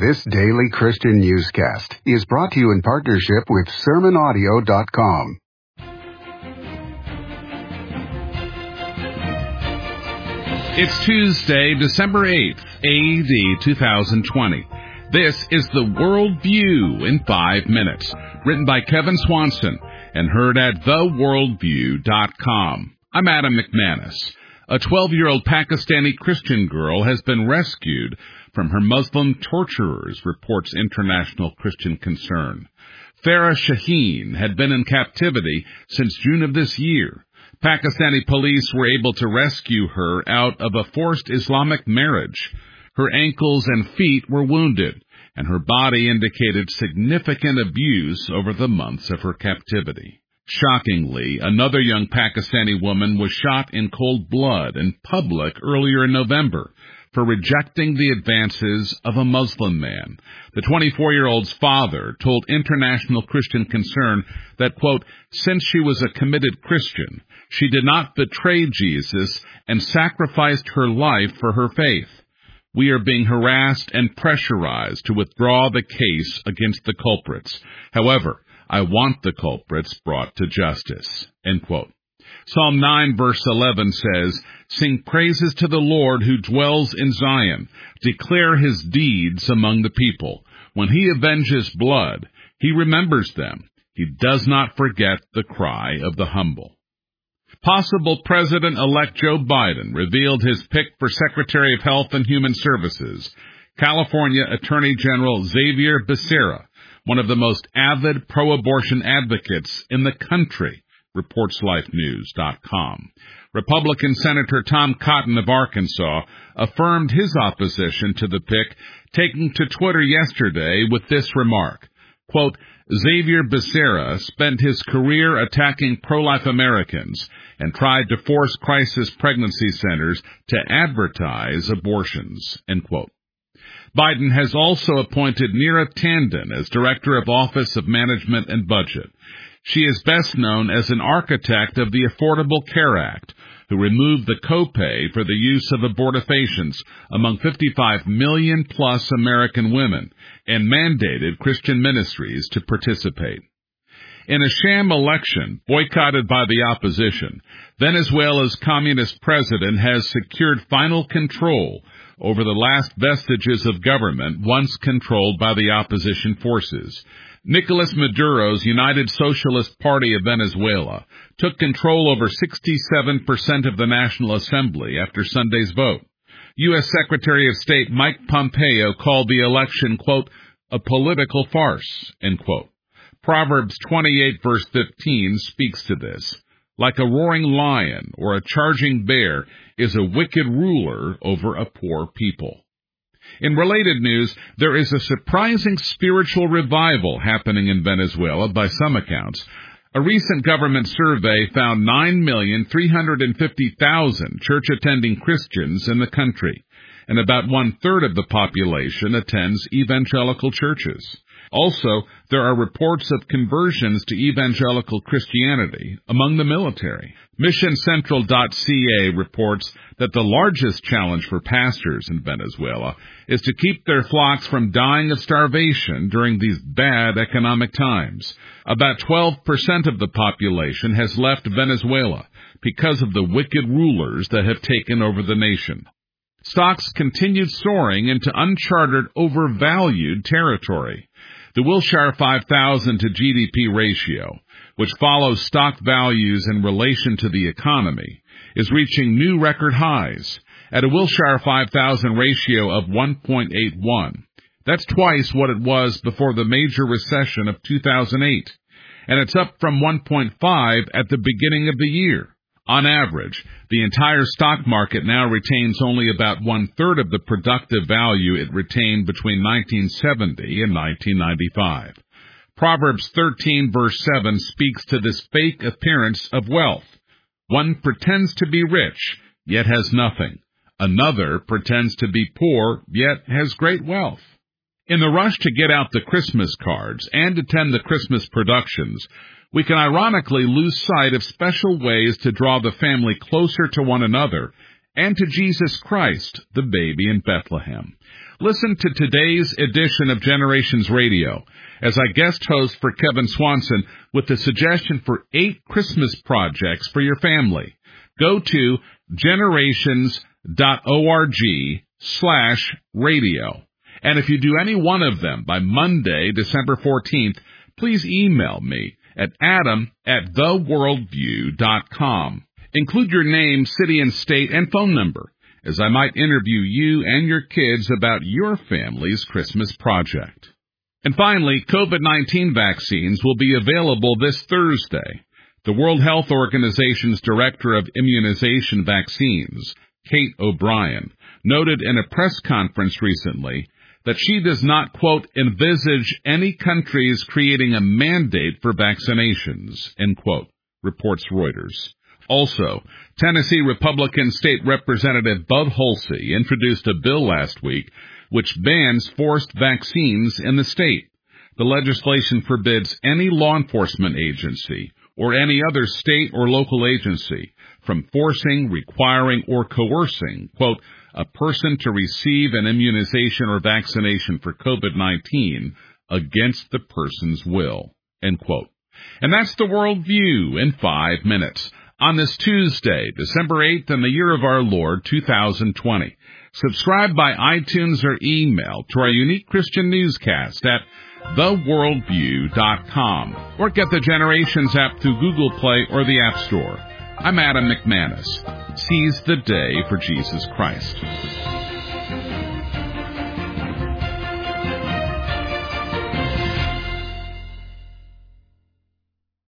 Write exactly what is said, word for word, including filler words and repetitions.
This daily Christian newscast is brought to you in partnership with sermon audio dot com. It's Tuesday, December eighth, A D two thousand twenty. This is the World View in five minutes, written by Kevin Swanson and heard at the world view dot com. I'm Adam McManus. A twelve-year-old Pakistani Christian girl has been rescued from her Muslim torturers, reports International Christian Concern. Farah Shaheen had been in captivity since June of this year. Pakistani police were able to rescue her out of a forced Islamic marriage. Her ankles and feet were wounded, and her body indicated significant abuse over the months of her captivity. Shockingly, another young Pakistani woman was shot in cold blood in public earlier in November for rejecting the advances of a Muslim man. The twenty-four-year-old's father told International Christian Concern that, quote, since she was a committed Christian, she did not betray Jesus and sacrificed her life for her faith. We are being harassed and pressurized to withdraw the case against the culprits. However, I want the culprits brought to justice, end quote. Psalm nine verse eleven says, sing praises to the Lord who dwells in Zion. Declare his deeds among the people. When he avenges blood, he remembers them. He does not forget the cry of the humble. Possible President-elect Joe Biden revealed his pick for Secretary of Health and Human Services, California Attorney General Xavier Becerra, one of the most avid pro-abortion advocates in the country, reports life news dot com. Republican Senator Tom Cotton of Arkansas affirmed his opposition to the pick, taking to Twitter yesterday with this remark, quote, Xavier Becerra spent his career attacking pro-life Americans and tried to force crisis pregnancy centers to advertise abortions, end quote. Biden has also appointed Neera Tanden as Director of Office of Management and Budget. She is best known as an architect of the Affordable Care Act, who removed the copay for the use of abortifacients among fifty-five million plus American women and mandated Christian ministries to participate. In a sham election boycotted by the opposition, Venezuela's communist president has secured final control over the last vestiges of government once controlled by the opposition forces. Nicolas Maduro's United Socialist Party of Venezuela took control over sixty-seven percent of the National Assembly after Sunday's vote. U S Secretary of State Mike Pompeo called the election, quote, a political farce, end quote. Proverbs twenty-eight verse fifteen speaks to this. Like a roaring lion or a charging bear is a wicked ruler over a poor people. In related news, there is a surprising spiritual revival happening in Venezuela by some accounts. A recent government survey found nine million three hundred fifty thousand church-attending Christians in the country, and about one-third of the population attends evangelical churches. Also, there are reports of conversions to evangelical Christianity among the military. Mission Central dot C A reports that the largest challenge for pastors in Venezuela is to keep their flocks from dying of starvation during these bad economic times. About twelve percent of the population has left Venezuela because of the wicked rulers that have taken over the nation. Stocks continued soaring into uncharted, overvalued territory. The Wilshire five thousand to G D P ratio, which follows stock values in relation to the economy, is reaching new record highs at a Wilshire five thousand ratio of one point eight one. That's twice what it was before the major recession of two thousand eight, and it's up from one point five at the beginning of the year. On average, the entire stock market now retains only about one-third of the productive value it retained between nineteen seventy and nineteen ninety-five. Proverbs thirteen verse seven speaks to this fake appearance of wealth. One pretends to be rich, yet has nothing. Another pretends to be poor, yet has great wealth. In the rush to get out the Christmas cards and attend the Christmas productions, we can ironically lose sight of special ways to draw the family closer to one another and to Jesus Christ, the baby in Bethlehem. Listen to today's edition of Generations Radio as I guest host for Kevin Swanson with a suggestion for eight Christmas projects for your family. Go to generations.org slash radio. And if you do any one of them by Monday, December fourteenth, please email me at adam at theworldview dot com. Include your name, city and state, and phone number, as I might interview you and your kids about your family's Christmas project. And finally, COVID nineteen vaccines will be available this Thursday. The World Health Organization's Director of Immunization Vaccines, Kate O'Brien, noted in a press conference recently that she does not, quote, envisage any countries creating a mandate for vaccinations, end quote, reports Reuters. Also, Tennessee Republican State Representative Bud Hulsey introduced a bill last week which bans forced vaccines in the state. The legislation forbids any law enforcement agency or any other state or local agency from forcing, requiring, or coercing, quote, a person to receive an immunization or vaccination for COVID nineteen against the person's will, end quote. And that's the Worldview in five minutes on this Tuesday, December eighth, in the year of our Lord, two thousand twenty. Subscribe by iTunes or email to our unique Christian newscast at the worldview dot com, or get the Generations app through Google Play or the App Store. I'm Adam McManus. Seize the day for Jesus Christ.